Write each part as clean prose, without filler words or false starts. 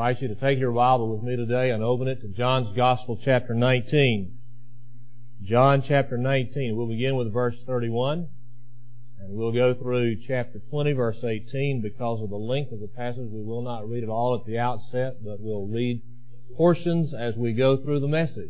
invite you to take your Bible with me today and open it to John's Gospel, chapter 19. John chapter 19. We'll begin with verse 31, and we'll go through chapter 20, verse 18. Because of the length of the passage, we will not read it all at the outset, but we'll read portions as we go through the message.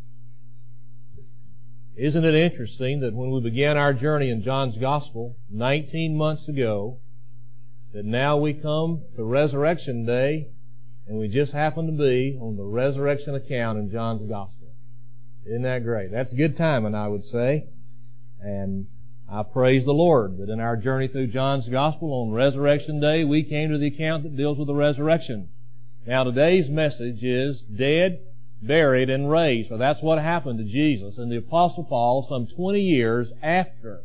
Isn't it interesting that when we began our journey in John's Gospel 19 months ago, that now we come to Resurrection Day, and we just happen to be on the resurrection account in John's Gospel. Isn't that great? That's good timing, I would say. And I praise the Lord that in our journey through John's Gospel on Resurrection Day, we came to the account that deals with the resurrection. Now today's message is dead, buried, and raised. So that's what happened to Jesus. And the Apostle Paul, some 20 years after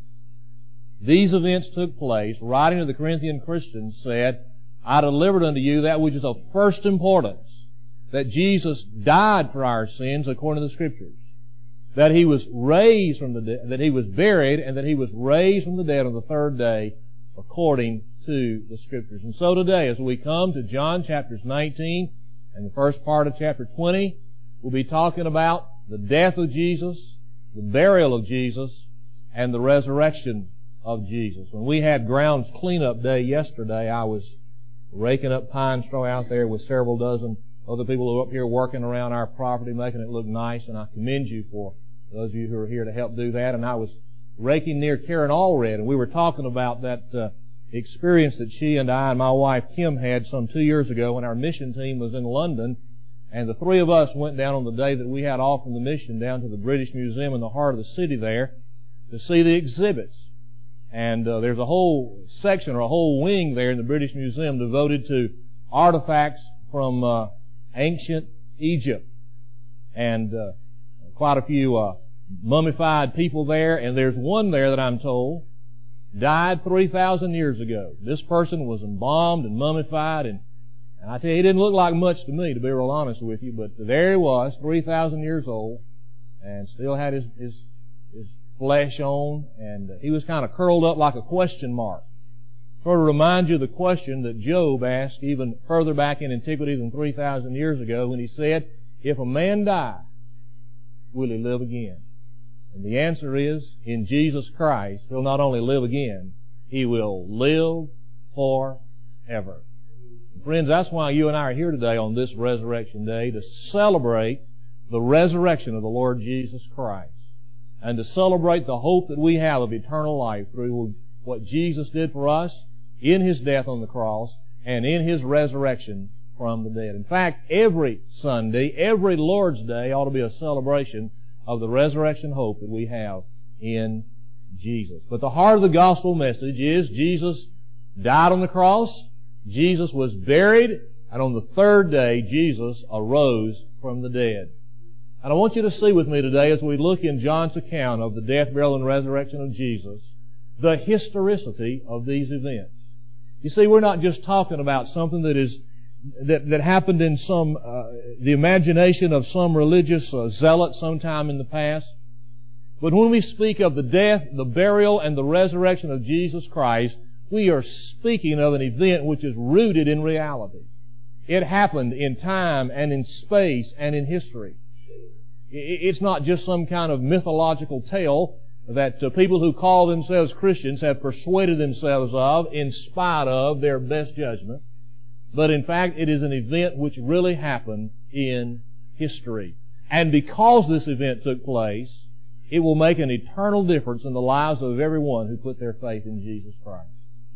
these events took place, writing to the Corinthian Christians, said, I delivered unto you that which is of first importance, that Jesus died for our sins according to the Scriptures, that He was raised from the dead, that He was buried, and that He was raised from the dead on the third day according to the Scriptures. And so today, as we come to John chapters 19 and the first part of chapter 20, we'll be talking about the death of Jesus, the burial of Jesus, and the resurrection of Jesus. When we had grounds cleanup day yesterday, I was raking up pine straw out there with several dozen other people who were up here working around our property, making it look nice, and I commend you for those of you who are here to help do that. And I was raking near Karen Allred, and we were talking about that experience that she and I and my wife Kim had some 2 years ago when our mission team was in London, and the three of us went down on the day that we had off from the mission down to the British Museum in the heart of the city there to see the exhibits. And there's a whole section or a whole wing there in the British Museum devoted to artifacts from ancient Egypt. And quite a few mummified people there. And there's one there that I'm told died 3,000 years ago. This person was embalmed and mummified. And I tell you, he didn't look like much to me, to be real honest with you. But there he was, 3,000 years old, and still had his flesh on, and he was kind of curled up like a question mark. Sort of remind you of the question that Job asked even further back in antiquity than 3,000 years ago when he said, if a man die, will he live again? And the answer is, in Jesus Christ, he'll not only live again, he will live forever. And friends, that's why you and I are here today on this Resurrection Day, to celebrate the resurrection of the Lord Jesus Christ, and to celebrate the hope that we have of eternal life through what Jesus did for us in His death on the cross and in His resurrection from the dead. In fact, every Sunday, every Lord's Day ought to be a celebration of the resurrection hope that we have in Jesus. But the heart of the gospel message is Jesus died on the cross, Jesus was buried, and on the third day Jesus arose from the dead. And I want you to see with me today, as we look in John's account of the death, burial, and resurrection of Jesus, the historicity of these events. You see, we're not just talking about something that happened in the imagination of some religious zealot sometime in the past. But when we speak of the death, the burial, and the resurrection of Jesus Christ, we are speaking of an event which is rooted in reality. It happened in time and in space and in history. It's not just some kind of mythological tale that people who call themselves Christians have persuaded themselves of in spite of their best judgment. But in fact, it is an event which really happened in history. And because this event took place, it will make an eternal difference in the lives of everyone who put their faith in Jesus Christ.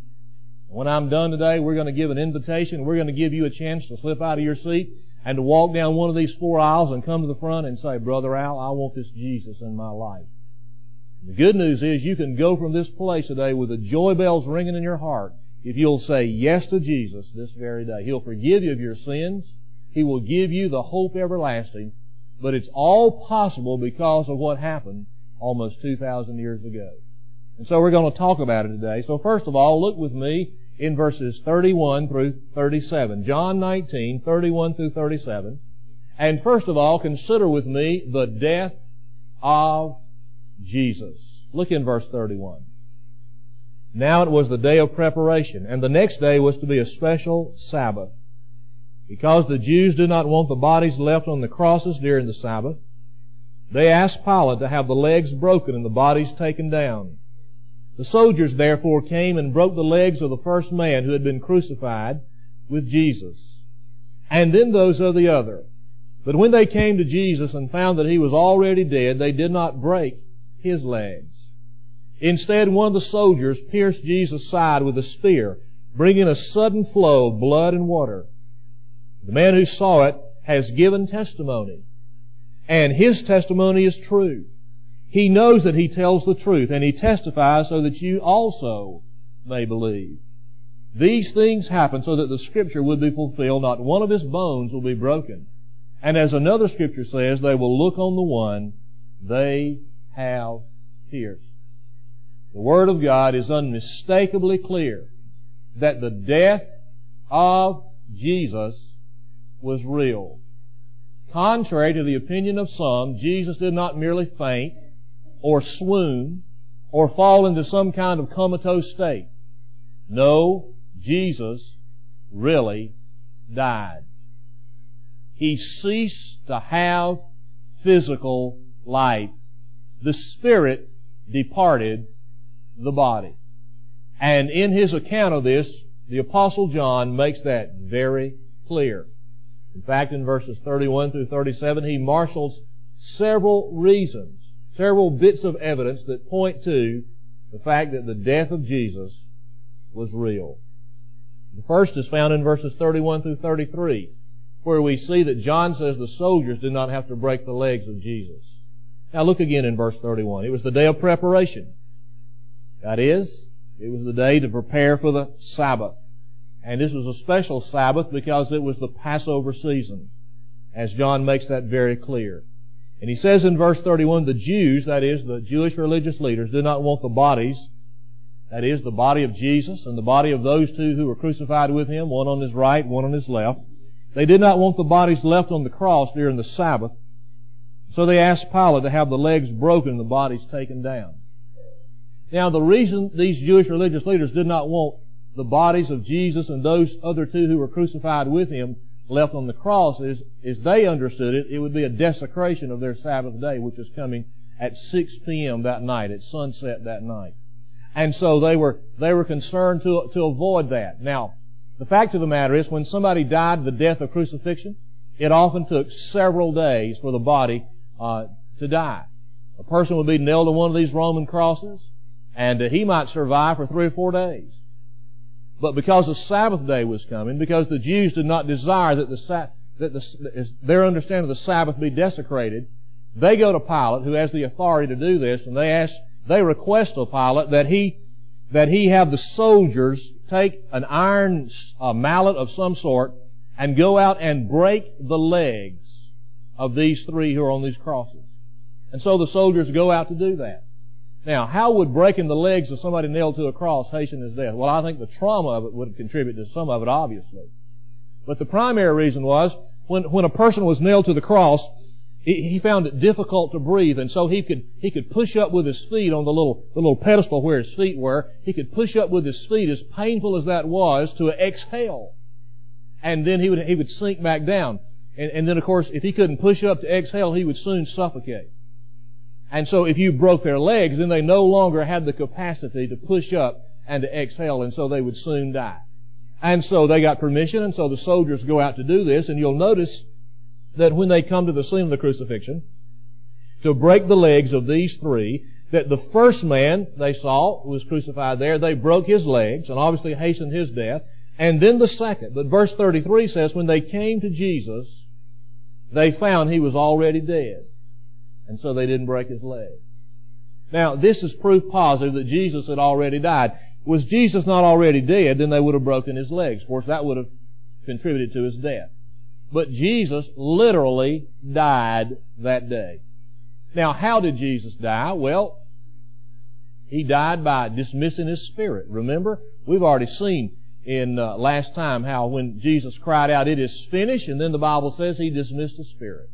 When I'm done today, we're going to give an invitation. We're going to give you a chance to slip out of your seat and to walk down one of these 4 aisles and come to the front and say, Brother Al, I want this Jesus in my life. The good news is you can go from this place today with the joy bells ringing in your heart if you'll say yes to Jesus this very day. He'll forgive you of your sins. He will give you the hope everlasting. But it's all possible because of what happened almost 2,000 years ago. And so we're going to talk about it today. So first of all, look with me in verses 31 through 37. John 19, 31 through 37. And first of all, consider with me the death of Jesus. Look in verse 31. Now it was the day of preparation, and the next day was to be a special Sabbath. because the Jews did not want the bodies left on the crosses during the Sabbath, they asked Pilate to have the legs broken and the bodies taken down. The soldiers therefore came and broke the legs of the first man who had been crucified with Jesus, and then those of the other. But when they came to Jesus and found that he was already dead, they did not break his legs. Instead, one of the soldiers pierced Jesus' side with a spear, bringing a sudden flow of blood and water. The man who saw it has given testimony, and his testimony is true. He knows that he tells the truth, and he testifies so that you also may believe. These things happen so that the Scripture would be fulfilled. Not one of his bones will be broken. And as another Scripture says, they will look on the one they have pierced. The Word of God is unmistakably clear that the death of Jesus was real. Contrary to the opinion of some, Jesus did not merely faint or swoon or fall into some kind of comatose state. No, Jesus really died. He ceased to have physical life. The Spirit departed the body. And in his account of this, the Apostle John makes that very clear. In fact, in verses 31 through 37, he marshals several reasons, several bits of evidence that point to the fact that the death of Jesus was real. The first is found in verses 31 through 33, where we see that John says the soldiers did not have to break the legs of Jesus. Now look again in verse 31. It was the day of preparation. That is, it was the day to prepare for the Sabbath. And this was a special Sabbath because it was the Passover season, as John makes that very clear. And he says in verse 31, the Jews, that is, the Jewish religious leaders, did not want the bodies, that is, the body of Jesus and the body of those two who were crucified with him, one on his right, one on his left. They did not want the bodies left on the cross during the Sabbath, so they asked Pilate to have the legs broken and the bodies taken down. Now, the reason these Jewish religious leaders did not want the bodies of Jesus and those other two who were crucified with him left on the cross is they understood it would be a desecration of their Sabbath day, which was coming at 6 p.m. that night, at sunset that night. And so they were concerned to avoid that. Now, the fact of the matter is, when somebody died the death of crucifixion, it often took several days for the body to die. A person would be nailed to one of these Roman crosses, and he might survive for 3 or 4 days. But because the Sabbath day was coming, because the Jews did not desire that their understanding of the Sabbath be desecrated, they go to Pilate, who has the authority to do this, and they request of Pilate that he have the soldiers take an iron mallet of some sort and go out and break the legs of these three who are on these crosses. And so the soldiers go out to do that. Now, how would breaking the legs of somebody nailed to a cross hasten his death? Well, I think the trauma of it would contribute to some of it, obviously. But the primary reason was, when a person was nailed to the cross, he found it difficult to breathe, and so he could push up with his feet on the little pedestal where his feet were. He could push up with his feet, as painful as that was, to exhale. And then he would sink back down. And then, of course, if he couldn't push up to exhale, he would soon suffocate. And so if you broke their legs, then they no longer had the capacity to push up and to exhale, and so they would soon die. And so they got permission, and so the soldiers go out to do this, and you'll notice that when they come to the scene of the crucifixion, to break the legs of these three, that the first man they saw who was crucified there, they broke his legs, and obviously hastened his death, and then the second. But verse 33 says, when they came to Jesus, they found he was already dead. And so they didn't break his leg. Now, this is proof positive that Jesus had already died. Was Jesus not already dead, then they would have broken his legs. Of course, that would have contributed to his death. But Jesus literally died that day. Now, how did Jesus die? Well, he died by dismissing his spirit. Remember, we've already seen in last time how when Jesus cried out, "It is finished," and then the Bible says he dismissed his spirit.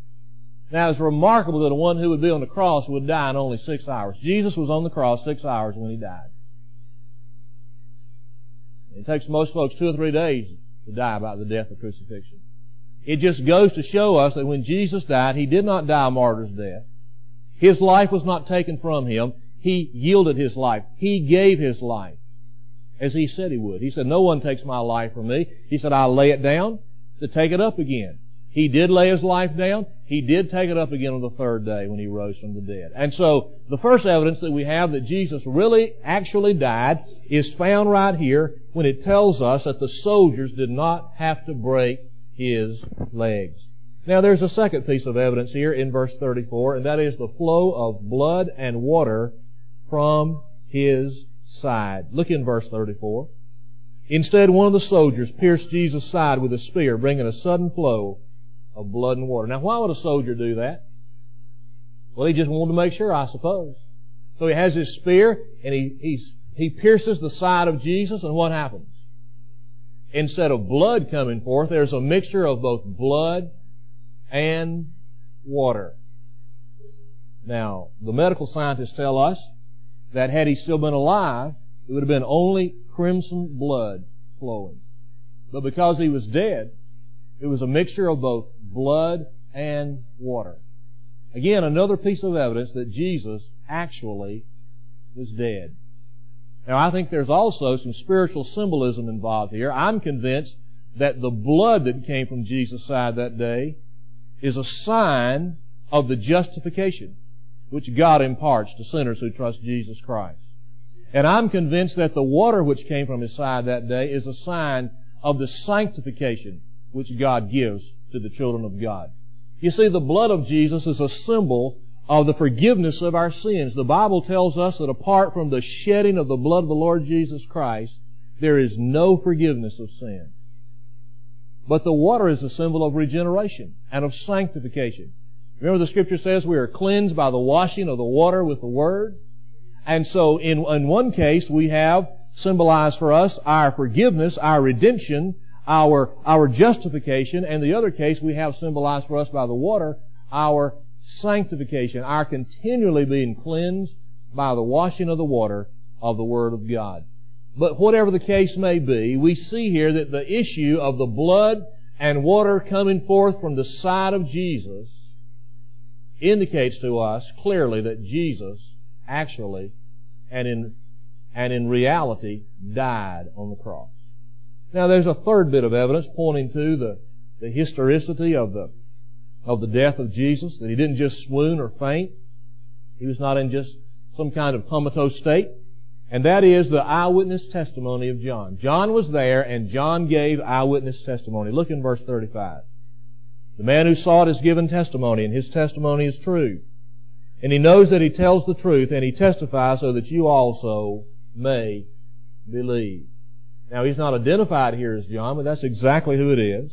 Now, it's remarkable that one who would be on the cross would die in only 6 hours. Jesus was on the cross 6 hours when he died. It takes most folks 2 or 3 days to die about the death of crucifixion. It just goes to show us that when Jesus died, He did not die a martyr's death. His life was not taken from Him. He yielded His life. He gave His life, as He said He would. He said, "No one takes my life from me." He said, "I'll lay it down to take it up again." He did lay His life down. He did take it up again on the third day when He rose from the dead. And so, the first evidence that we have that Jesus really actually died is found right here when it tells us that the soldiers did not have to break His legs. Now, there's a second piece of evidence here in verse 34, and that is the flow of blood and water from His side. Look in verse 34. "Instead, one of the soldiers pierced Jesus' side with a spear, bringing a sudden flow of blood and water." Now, why would a soldier do that? Well, he just wanted to make sure, I suppose. So he has his spear, and he pierces the side of Jesus, and what happens? Instead of blood coming forth, there's a mixture of both blood and water. Now, the medical scientists tell us that had he still been alive, it would have been only crimson blood flowing. But because he was dead, it was a mixture of both blood and water. Again, another piece of evidence that Jesus actually was dead. Now, I think there's also some spiritual symbolism involved here. I'm convinced that the blood that came from Jesus' side that day is a sign of the justification which God imparts to sinners who trust Jesus Christ. And I'm convinced that the water which came from His side that day is a sign of the sanctification which God gives to the children of God. You see, the blood of Jesus is a symbol of the forgiveness of our sins. The Bible tells us that apart from the shedding of the blood of the Lord Jesus Christ, there is no forgiveness of sin. But the water is a symbol of regeneration and of sanctification. Remember, the Scripture says we are cleansed by the washing of the water with the Word. And so in one case we have symbolized for us our forgiveness, our redemption, our justification, and the other case we have symbolized for us by the water, our sanctification, our continually being cleansed by the washing of the water of the Word of God. But whatever the case may be, we see here that the issue of the blood and water coming forth from the side of Jesus indicates to us clearly that Jesus actually and in reality died on the cross. Now, there's a third bit of evidence pointing to the historicity of the death of Jesus, that He didn't just swoon or faint. He was not in just some kind of comatose state. And that is the eyewitness testimony of John. John was there, and John gave eyewitness testimony. Look in verse 35. "The man who saw it has given testimony, and his testimony is true. And he knows that he tells the truth, and he testifies so that you also may believe." Now, he's not identified here as John, but that's exactly who it is.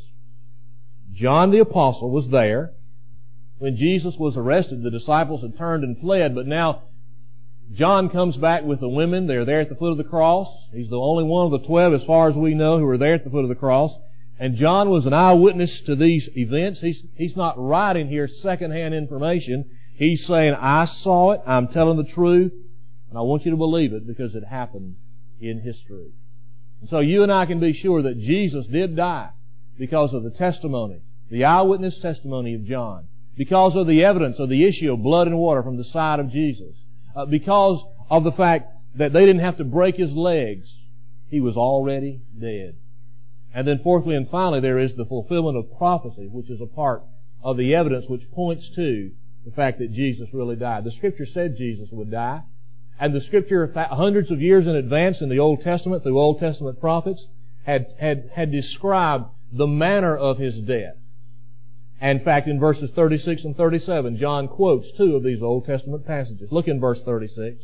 John the Apostle was there. When Jesus was arrested, the disciples had turned and fled, but now John comes back with the women. They're there at the foot of the cross. He's the only one of the 12, as far as we know, who are there at the foot of the cross. And John was an eyewitness to these events. He's not writing here secondhand information. He's saying, "I saw it, I'm telling the truth, and I want you to believe it because it happened in history." And so you and I can be sure that Jesus did die because of the testimony, the eyewitness testimony of John, because of the evidence of the issue of blood and water from the side of Jesus, because of the fact that they didn't have to break His legs. He was already dead. And then fourthly and finally, there is the fulfillment of prophecy, which is a part of the evidence which points to the fact that Jesus really died. The Scripture said Jesus would die. And the Scripture, hundreds of years in advance in the Old Testament, through Old Testament prophets, had described the manner of His death. And in fact, in verses 36 and 37, John quotes two of these Old Testament passages. Look in verse 36.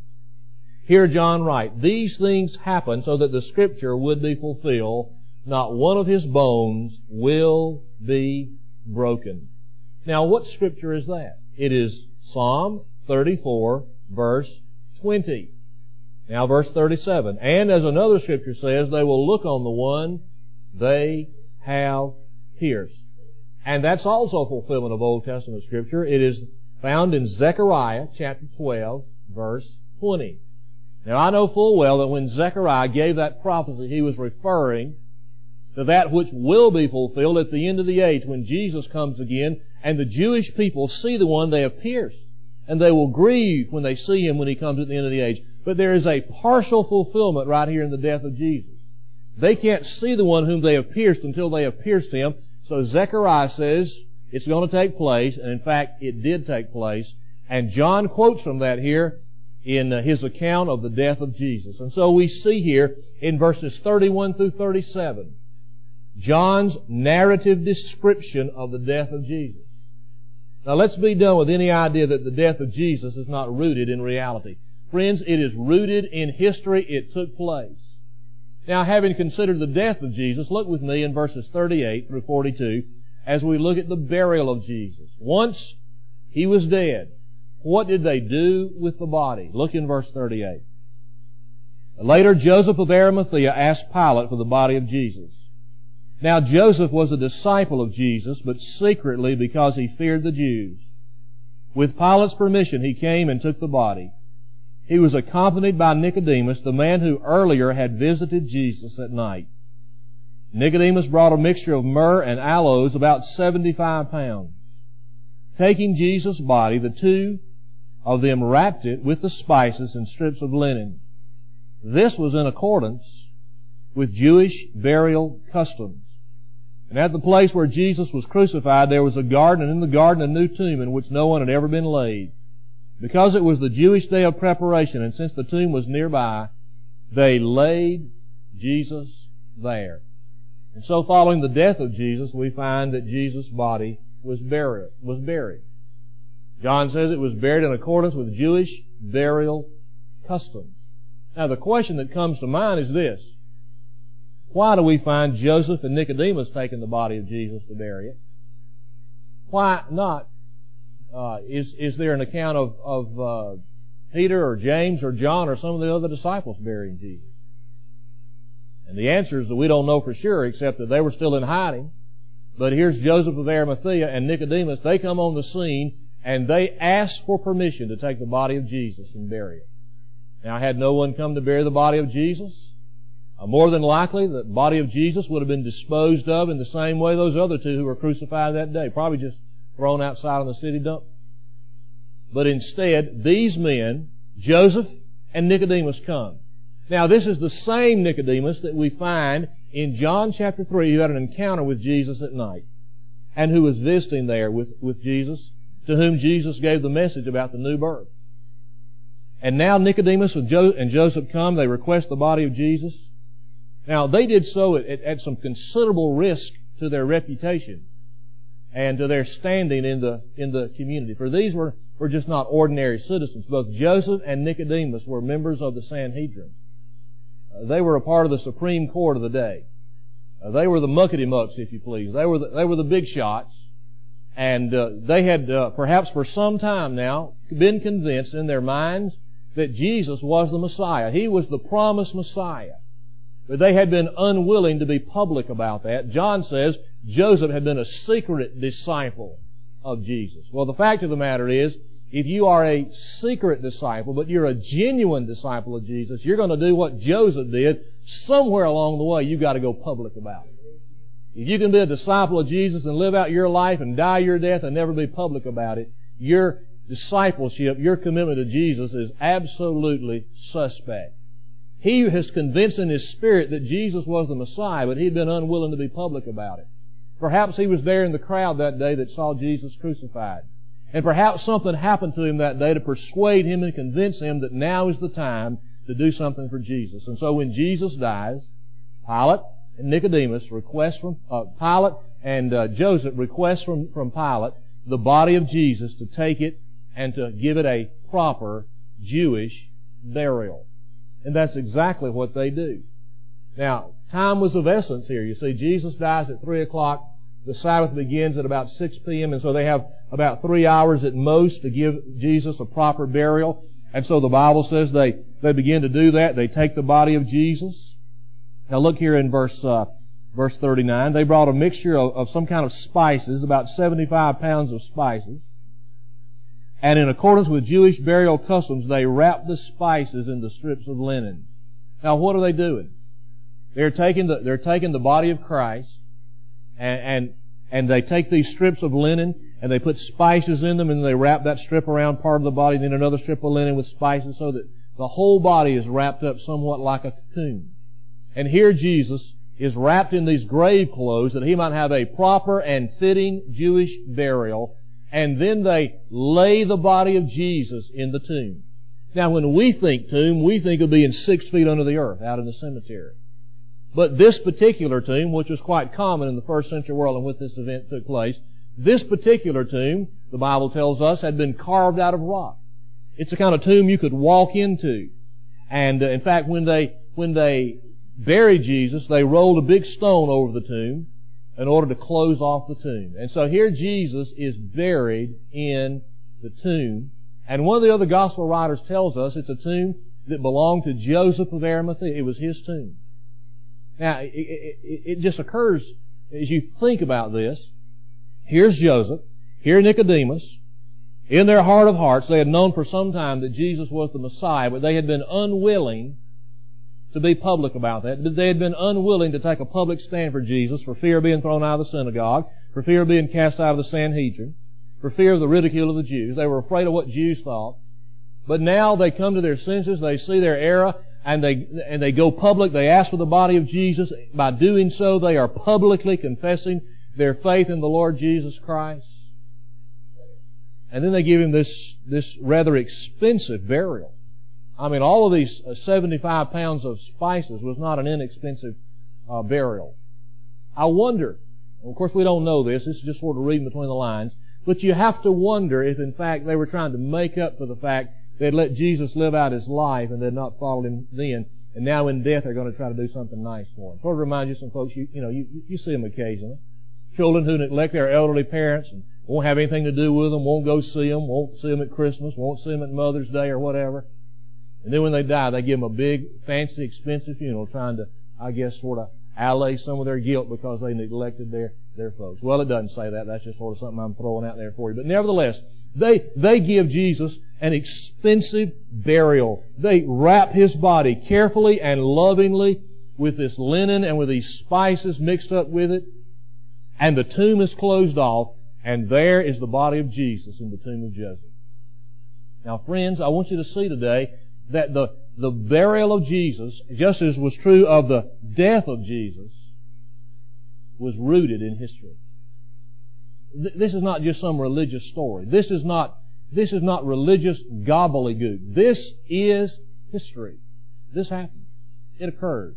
Here John writes, "These things happen so that the Scripture would be fulfilled. Not one of His bones will be broken." Now, what Scripture is that? It is Psalm 34, verse 20. Now, verse 37. "And as another Scripture says, they will look on the one they have pierced." And that's also a fulfillment of Old Testament Scripture. It is found in Zechariah chapter 12, verse 20. Now, I know full well that when Zechariah gave that prophecy, he was referring to that which will be fulfilled at the end of the age when Jesus comes again and the Jewish people see the one they have pierced. And they will grieve when they see Him when He comes at the end of the age. But there is a partial fulfillment right here in the death of Jesus. They can't see the one whom they have pierced until they have pierced Him. So Zechariah says it's going to take place, and in fact it did take place. And John quotes from that here in his account of the death of Jesus. And so we see here in verses 31 through 37, John's narrative description of the death of Jesus. Now let's be done with any idea that the death of Jesus is not rooted in reality. Friends, it is rooted in history. It took place. Now, having considered the death of Jesus, look with me in verses 38 through 42 as we look at the burial of Jesus. Once He was dead, what did they do with the body? Look in verse 38. Later, Joseph of Arimathea asked Pilate for the body of Jesus. Now, Joseph was a disciple of Jesus, but secretly because he feared the Jews. With Pilate's permission, he came and took the body. He was accompanied by Nicodemus, the man who earlier had visited Jesus at night. Nicodemus brought a mixture of myrrh and aloes, about 75 pounds. Taking Jesus' body, the two of them wrapped it with the spices and strips of linen. This was in accordance with Jewish burial customs. And at the place where Jesus was crucified, there was a garden, and in the garden a new tomb in which no one had ever been laid. Because it was the Jewish day of preparation, and since the tomb was nearby, they laid Jesus there. And so following the death of Jesus, we find that Jesus' body was buried. John says it was buried in accordance with Jewish burial customs. Now the question that comes to mind is this: why do we find Joseph and Nicodemus taking the body of Jesus to bury it? Why not? Is there an account of Peter or James or John or some of the other disciples burying Jesus? And the answer is that we don't know for sure, except that they were still in hiding. But here's Joseph of Arimathea and Nicodemus. They come on the scene and they ask for permission to take the body of Jesus and bury it. Now, had no one come to bury the body of Jesus, more than likely the body of Jesus would have been disposed of in the same way those other two who were crucified that day, probably just thrown outside on the city dump. But instead, these men, Joseph and Nicodemus, come. Now, this is the same Nicodemus that we find in John chapter 3 who had an encounter with Jesus at night and who was visiting there with Jesus, to whom Jesus gave the message about the new birth. And now Nicodemus and Joseph come. They request the body of Jesus. Now, they did so at some considerable risk to their reputation and to their standing in the community. For these were just not ordinary citizens. Both Joseph and Nicodemus were members of the Sanhedrin. They were a part of the Supreme Court of the day. They were the muckety-mucks, if you please. They were the big shots. And they had, perhaps for some time now, been convinced in their minds that Jesus was the Messiah. He was the promised Messiah. But they had been unwilling to be public about that. John says Joseph had been a secret disciple of Jesus. Well, the fact of the matter is, if you are a secret disciple, but you're a genuine disciple of Jesus, you're going to do what Joseph did. Somewhere along the way, you've got to go public about it. If you can be a disciple of Jesus and live out your life and die your death and never be public about it, your discipleship, your commitment to Jesus is absolutely suspect. He has convinced in his spirit that Jesus was the Messiah, but he'd been unwilling to be public about it. Perhaps he was there in the crowd that day that saw Jesus crucified. And perhaps something happened to him that day to persuade him and convince him that now is the time to do something for Jesus. And so when Jesus dies, Pilate and Nicodemus request from Pilate and Joseph request from Pilate the body of Jesus to take it and to give it a proper Jewish burial. And that's exactly what they do. Now, time was of essence here. You see, Jesus dies at 3 o'clock. The Sabbath begins at about 6 p.m. And so they have about 3 hours at most to give Jesus a proper burial. And so the Bible says they begin to do that. They take the body of Jesus. Now look here in verse 39. They brought a mixture of some kind of spices, about 75 pounds of spices. And in accordance with Jewish burial customs, they wrapped the spices into strips of linen. Now what are they doing? They're taking the body of Christ, and they take these strips of linen, and they put spices in them, and they wrap that strip around part of the body, then another strip of linen with spices, so that the whole body is wrapped up somewhat like a cocoon. And here Jesus is wrapped in these grave clothes that He might have a proper and fitting Jewish burial, and then they lay the body of Jesus in the tomb. Now, when we think tomb, we think of being 6 feet under the earth, out in the cemetery. But this particular tomb, which was quite common in the first century world in which this event took place, this particular tomb, the Bible tells us, had been carved out of rock. It's the kind of tomb you could walk into. And in fact, when they buried Jesus, they rolled a big stone over the tomb in order to close off the tomb. And so here Jesus is buried in the tomb. And one of the other gospel writers tells us it's a tomb that belonged to Joseph of Arimathea. It was his tomb. Now, it just occurs as you think about this. Here's Joseph. Here Nicodemus. In their heart of hearts, they had known for some time that Jesus was the Messiah, but they had been unwilling to be public about that. They had been unwilling to take a public stand for Jesus for fear of being thrown out of the synagogue, for fear of being cast out of the Sanhedrin, for fear of the ridicule of the Jews. They were afraid of what Jews thought. But now they come to their senses, they see their error, and they go public. They ask for the body of Jesus. By doing so, they are publicly confessing their faith in the Lord Jesus Christ. And then they give Him this rather expensive burial. I mean, all of these 75 pounds of spices was not an inexpensive burial. I wonder, of course we don't know this is just sort of reading between the lines, but you have to wonder if in fact they were trying to make up for the fact they'd let Jesus live out His life and they'd not followed Him then, and now in death they're going to try to do something nice for Him. Sort of reminds you of some folks, you see them occasionally. Children who neglect their elderly parents and won't have anything to do with them, won't go see them, won't see them at Christmas, won't see them at Mother's Day or whatever. And then when they die, they give them a big, fancy, expensive funeral trying to, I guess, sort of allay some of their guilt because they neglected their folks. Well, it doesn't say that. That's just sort of something I'm throwing out there for you. But nevertheless, they give Jesus an expensive burial. They wrap His body carefully and lovingly with this linen and with these spices mixed up with it. And the tomb is closed off, and there is the body of Jesus in the tomb of Joseph. Now, friends, I want you to see today that the burial of Jesus, just as was true of the death of Jesus, was rooted in history. This is not just some religious story. This is not religious gobbledygook. This is history. This happened. It occurred.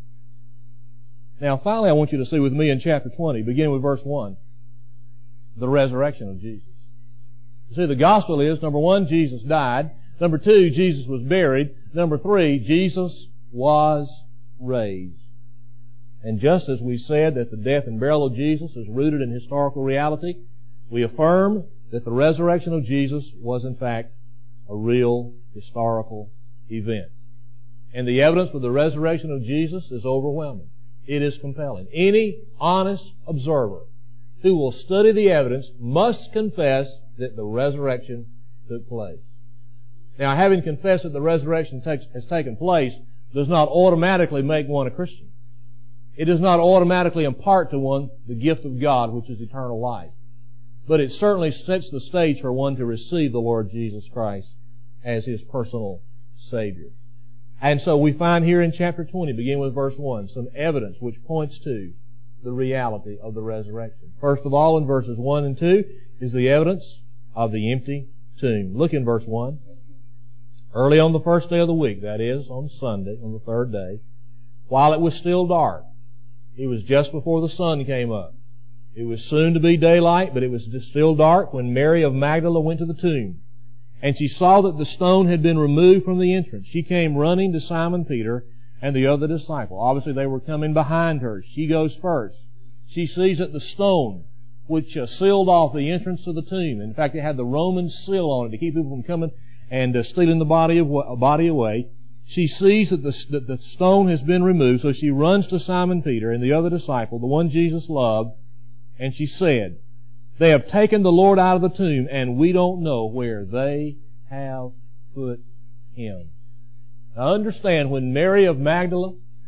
Now, finally, I want you to see with me in chapter 20, beginning with verse 1, the resurrection of Jesus. You see, the gospel is, number 1, Jesus died. Number 2, Jesus was buried. Number 3, Jesus was raised. And just as we said that the death and burial of Jesus is rooted in historical reality, we affirm that the resurrection of Jesus was in fact a real historical event. And the evidence for the resurrection of Jesus is overwhelming. It is compelling. Any honest observer who will study the evidence must confess that the resurrection took place. Now, having confessed that the resurrection has taken place does not automatically make one a Christian. It does not automatically impart to one the gift of God, which is eternal life. But it certainly sets the stage for one to receive the Lord Jesus Christ as His personal Savior. And so we find here in chapter 20, beginning with verse 1, some evidence which points to the reality of the resurrection. First of all, in verses 1 and 2, is the evidence of the empty tomb. Look in verse 1. Early on the first day of the week, that is, on Sunday, on the third day, while it was still dark, it was just before the sun came up. It was soon to be daylight, but it was still dark when Mary of Magdala went to the tomb. And she saw that the stone had been removed from the entrance. She came running to Simon Peter and the other disciple. Obviously, they were coming behind her. She goes first. She sees that the stone, which sealed off the entrance to the tomb, in fact, it had the Roman seal on it to keep people from coming and stealing the body away. She sees that the stone has been removed, so she runs to Simon Peter and the other disciple, the one Jesus loved, and she said, "They have taken the Lord out of the tomb, and we don't know where they have put Him." Now understand, when Mary of Magdala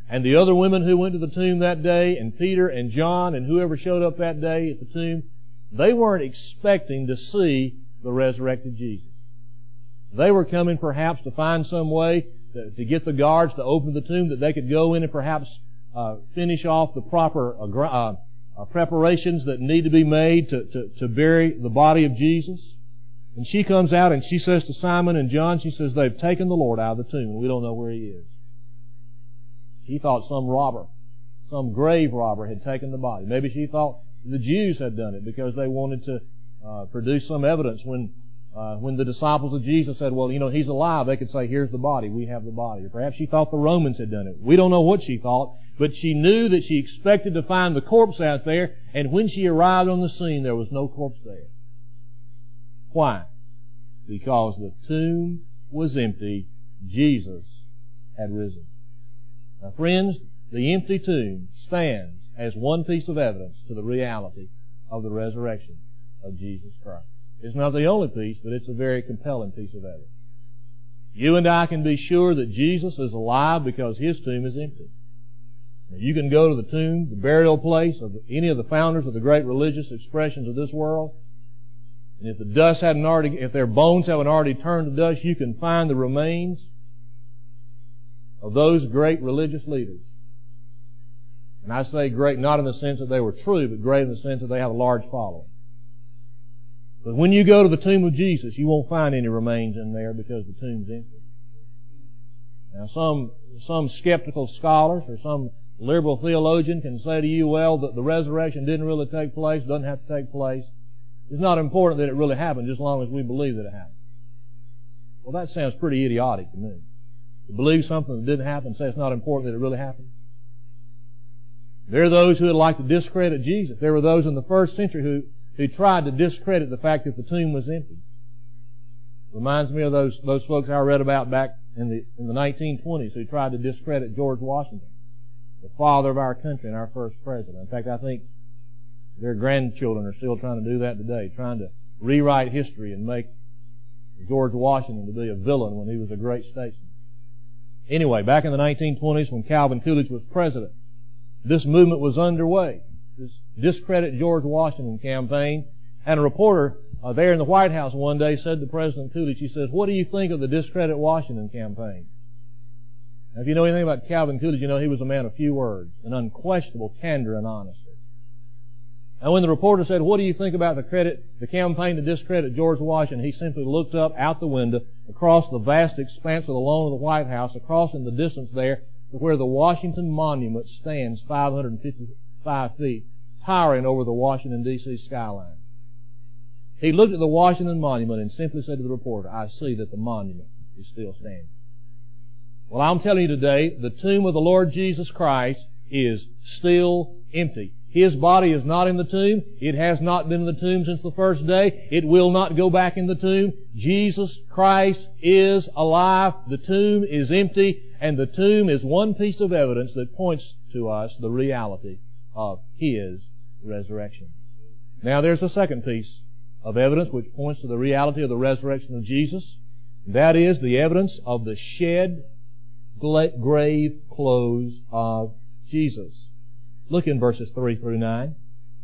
and the other women who went to the tomb that day, and Peter and John and whoever showed up that day at the tomb, they weren't expecting to see the resurrected Jesus. They were coming perhaps to find some way to get the guards to open the tomb that they could go in and perhaps finish off the proper preparations that need to be made to bury the body of Jesus. And she comes out and she says to Simon and John, she says, they've taken the Lord out of the tomb and we don't know where He is. She thought some robber, some grave robber had taken the body. Maybe she thought the Jews had done it because they wanted to produce some evidence when the disciples of Jesus said, well, He's alive, they could say, here's the body, we have the body. Or perhaps she thought the Romans had done it. We don't know what she thought, but she knew that she expected to find the corpse out there, and when she arrived on the scene, there was no corpse there. Why? Because the tomb was empty. Jesus had risen. Now, friends, the empty tomb stands as one piece of evidence to the reality of the resurrection of Jesus Christ. It's not the only piece, but it's a very compelling piece of evidence. You and I can be sure that Jesus is alive because His tomb is empty. Now, you can go to the tomb, the burial place of any of the founders of the great religious expressions of this world, and if their bones haven't already turned to dust, you can find the remains of those great religious leaders. And I say great not in the sense that they were true, but great in the sense that they have a large following. But when you go to the tomb of Jesus, you won't find any remains in there because the tomb's empty. Now, some skeptical scholars or some liberal theologian can say to you, well, the resurrection didn't really take place, doesn't have to take place. It's not important that it really happened, just as long as we believe that it happened. Well, that sounds pretty idiotic to me. To believe something that didn't happen and say it's not important that it really happened. There are those who would like to discredit Jesus. There were those in the first century who tried to discredit the fact that the tomb was empty. Reminds me of those folks I read about back in the 1920s who tried to discredit George Washington, the father of our country and our first president. In fact, I think their grandchildren are still trying to do that today, trying to rewrite history and make George Washington to be a villain when he was a great statesman. Anyway, back in the 1920s when Calvin Coolidge was president, this movement was underway, this Discredit George Washington campaign, and a reporter there in the White House one day said to President Coolidge, he says, what do you think of the Discredit Washington campaign? Now, if you know anything about Calvin Coolidge, you know he was a man of few words, an unquestionable candor and honesty. And when the reporter said, what do you think about the campaign to discredit George Washington, he simply looked up out the window across the vast expanse of the lawn of the White House, across in the distance there to where the Washington Monument stands 555 feet, towering over the Washington, D.C. skyline. He looked at the Washington Monument and simply said to the reporter, I see that the monument is still standing. Well, I'm telling you today, the tomb of the Lord Jesus Christ is still empty. His body is not in the tomb. It has not been in the tomb since the first day. It will not go back in the tomb. Jesus Christ is alive. The tomb is empty. And the tomb is one piece of evidence that points to us the reality of His resurrection. Now there's a second piece of evidence which points to the reality of the resurrection of Jesus. That is the evidence of the shed grave clothes of Jesus. Look in verses 3 through 9.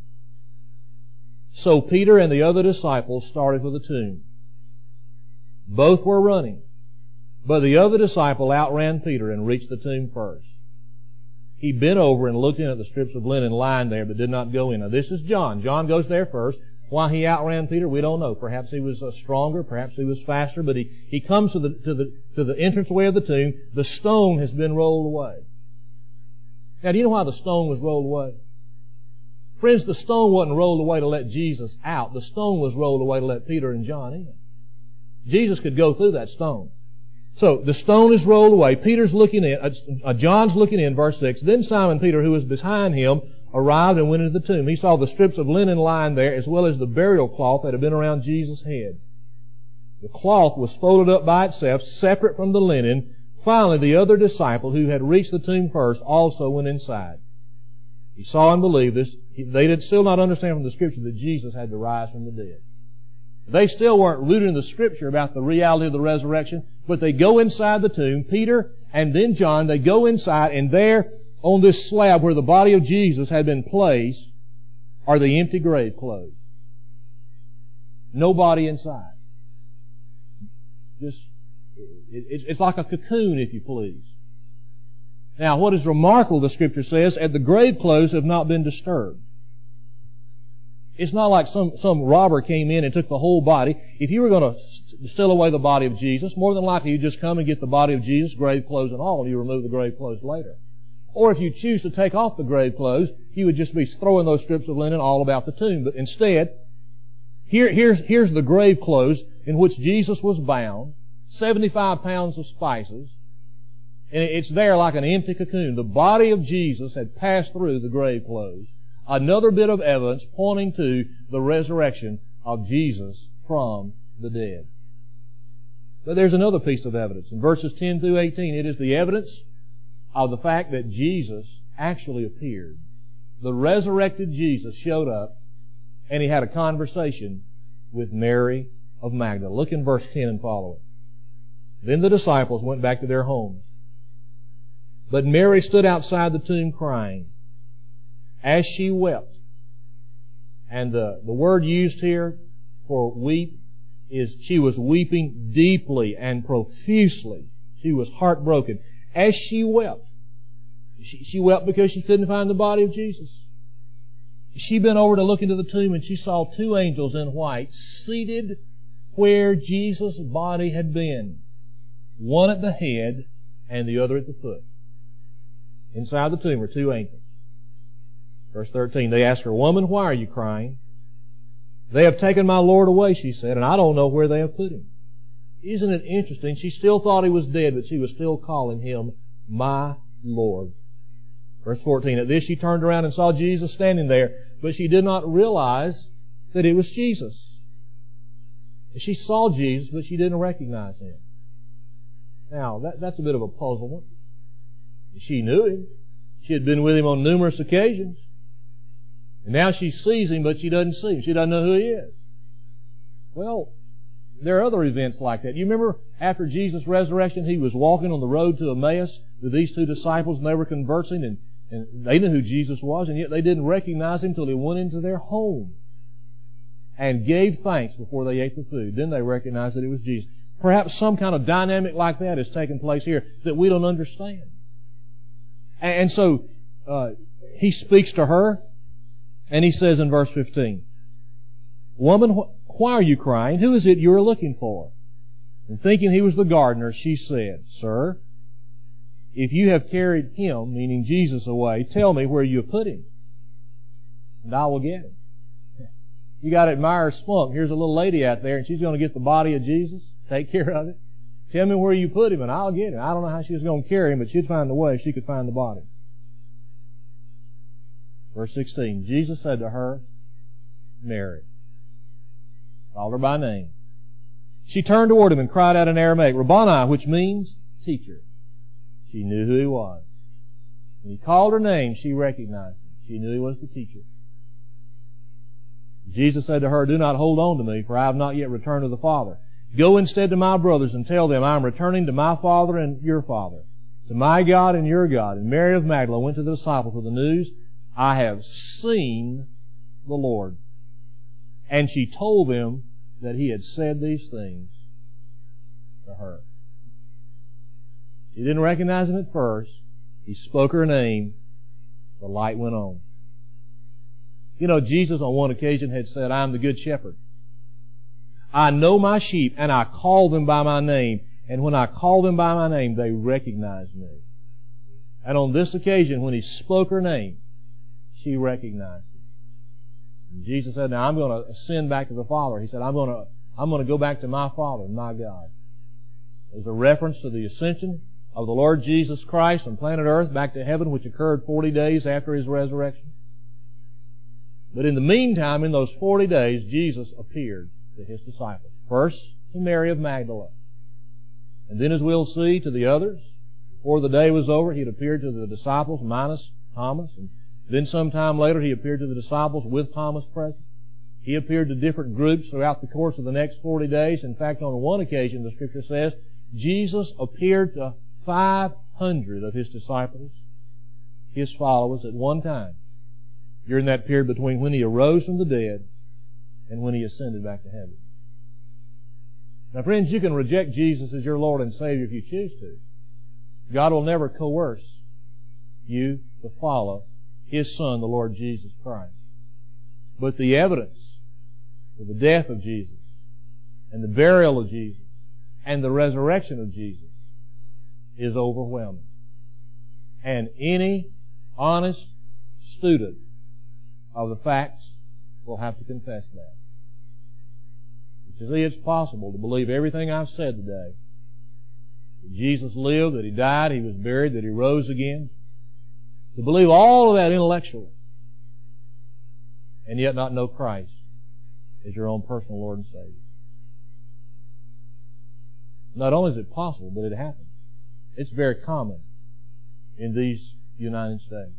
So Peter and the other disciples started for the tomb. Both were running, but the other disciple outran Peter and reached the tomb first. He bent over and looked in at the strips of linen lying there, but did not go in. Now this is John. John goes there first. Why he outran Peter, we don't know. Perhaps he was stronger, perhaps he was faster, but he comes to the entranceway of the tomb. The stone has been rolled away. Now, do you know why the stone was rolled away? Friends, the stone wasn't rolled away to let Jesus out. The stone was rolled away to let Peter and John in. Jesus could go through that stone. So, the stone is rolled away. Peter's looking in. John's looking in, verse 6. Then Simon Peter, who was behind him, arrived and went into the tomb. He saw the strips of linen lying there, as well as the burial cloth that had been around Jesus' head. The cloth was folded up by itself, separate from the linen. Finally, the other disciple, who had reached the tomb first, also went inside. He saw and believed this. They did still not understand from the Scripture that Jesus had to rise from the dead. They still weren't rooted in the Scripture about the reality of the resurrection, but they go inside the tomb. Peter and then John, they go inside, and there on this slab where the body of Jesus had been placed are the empty grave clothes. Nobody inside. It's like a cocoon, if you please. Now, what is remarkable, the Scripture says, the grave clothes have not been disturbed. It's not like some robber came in and took the whole body. If you were going to steal away the body of Jesus, more than likely you'd just come and get the body of Jesus, grave clothes and all, and you remove the grave clothes later. Or if you choose to take off the grave clothes, you would just be throwing those strips of linen all about the tomb. But instead, here's the grave clothes in which Jesus was bound, 75 pounds of spices, and it's there like an empty cocoon. The body of Jesus had passed through the grave clothes. Another bit of evidence pointing to the resurrection of Jesus from the dead. But there's another piece of evidence. In verses 10 through 18, it is the evidence of the fact that Jesus actually appeared. The resurrected Jesus showed up, and He had a conversation with Mary of Magdala. Look in verse 10 and following. Then the disciples went back to their homes. But Mary stood outside the tomb crying. As she wept, and the word used here for weep is she was weeping deeply and profusely. She was heartbroken. As she wept, she wept because she couldn't find the body of Jesus. She bent over to look into the tomb, and she saw two angels in white seated where Jesus' body had been, one at the head and the other at the foot. Inside the tomb were two angels. Verse 13, they asked her, "Woman, why are you crying?" "They have taken my Lord away," she said, "and I don't know where they have put Him." Isn't it interesting? She still thought He was dead, but she was still calling Him my Lord. Verse 14, at this she turned around and saw Jesus standing there, but she did not realize that it was Jesus. She saw Jesus, but she didn't recognize Him. Now, that's a bit of a puzzlement. She knew Him. She had been with Him on numerous occasions. And now she sees Him, but she doesn't see Him. She doesn't know who He is. Well, there are other events like that. You remember after Jesus' resurrection, He was walking on the road to Emmaus with these two disciples, and they were conversing, and they knew who Jesus was, and yet they didn't recognize Him till He went into their home and gave thanks before they ate the food. Then they recognized that it was Jesus. Perhaps some kind of dynamic like that is taking place here that we don't understand. And so He speaks to her, and He says in verse 15, "Woman, why are you crying? Who is it you are looking for?" And thinking He was the gardener, she said, "Sir, if you have carried Him," meaning Jesus, away, "tell me where you have put Him, and I will get Him." You got to admire spunk. Here's a little lady out there, and she's going to get the body of Jesus, take care of it. "Tell me where you put Him, and I'll get Him." I don't know how she was going to carry Him, but she'd find a way if she could find the body. Verse 16, Jesus said to her, "Mary." Called her by name. She turned toward Him and cried out in Aramaic, "Rabboni," which means teacher. She knew who He was. When He called her name, she recognized Him. She knew He was the teacher. Jesus said to her, "Do not hold on to me, for I have not yet returned to the Father. Go instead to my brothers and tell them, I am returning to my Father and your Father, to my God and your God." And Mary of Magdala went to the disciples with the news, "I have seen the Lord." And she told them that He had said these things to her. She didn't recognize Him at first. He spoke her name. The light went on. You know, Jesus on one occasion had said, "I am the good shepherd. I know my sheep, and I call them by my name. And when I call them by my name, they recognize me." And on this occasion, when He spoke her name, she recognized Him. And Jesus said, "Now I'm going to ascend back to the Father." He said, I'm going to go back to my Father, my God." There's a reference to the ascension of the Lord Jesus Christ from planet Earth back to heaven, which occurred 40 days after His resurrection. But in the meantime, in those 40 days, Jesus appeared to His disciples. First to Mary of Magdala. And then, as we'll see, to the others. Before the day was over, He had appeared to the disciples minus Thomas. And then sometime later, He appeared to the disciples with Thomas present. He appeared to different groups throughout the course of the next 40 days. In fact, on one occasion, the Scripture says, Jesus appeared to 500 of His disciples, His followers, at one time, during that period between when He arose from the dead and when He ascended back to heaven. Now, friends, you can reject Jesus as your Lord and Savior if you choose to. God will never coerce you to follow His Son, the Lord Jesus Christ. But the evidence for the death of Jesus and the burial of Jesus and the resurrection of Jesus is overwhelming. And any honest student of the facts will have to confess that. You see, it's possible to believe everything I've said today. That Jesus lived, that He died, He was buried, that He rose again. To believe all of that intellectually, and yet not know Christ as your own personal Lord and Savior. Not only is it possible, but it happens. It's very common in these United States,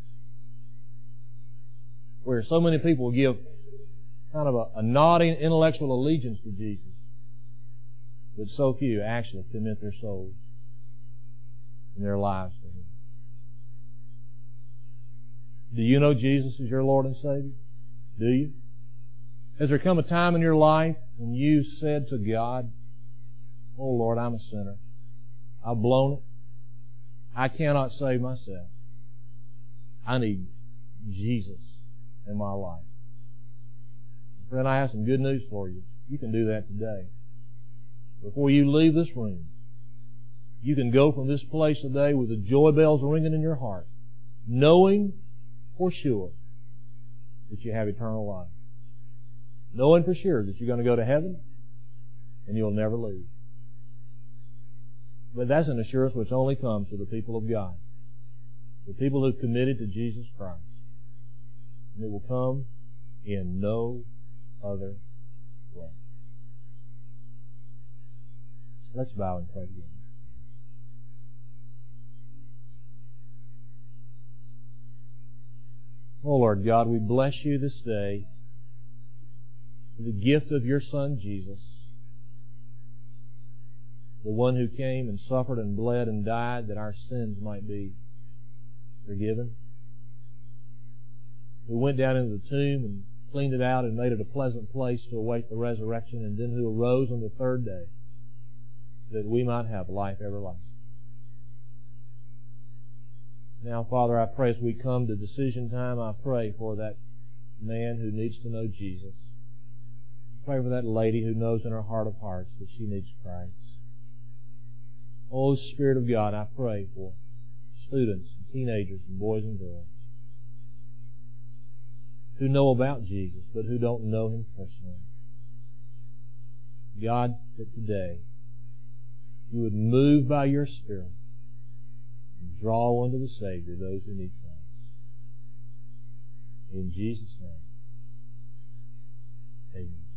where so many people give kind of a nodding intellectual allegiance to Jesus, but so few actually commit their souls and their lives to Him. Do you know Jesus as your Lord and Savior? Do you? Has there come a time in your life when you said to God, "Oh Lord, I'm a sinner. I've blown it. I cannot save myself. I need Jesus in my life." Friend, I have some good news for you. You can do that today. Before you leave this room, you can go from this place today with the joy bells ringing in your heart, knowing for sure that you have eternal life. Knowing for sure that you're going to go to heaven and you'll never leave. But that's an assurance which only comes to the people of God, the people who've committed to Jesus Christ. And it will come in no other way. Let's bow and pray together. Oh Lord God, we bless You this day for the gift of Your Son Jesus, the one who came and suffered and bled and died that our sins might be forgiven, who went down into the tomb and cleaned it out and made it a pleasant place to await the resurrection, and then who arose on the third day that we might have life everlasting. Now, Father, I pray as we come to decision time, I pray for that man who needs to know Jesus. I pray for that lady who knows in her heart of hearts that she needs Christ. Oh, Spirit of God, I pray for students and teenagers and boys and girls who know about Jesus but who don't know Him personally. God, that today You would move by Your Spirit and draw unto the Savior those who need Christ. In Jesus' name, amen.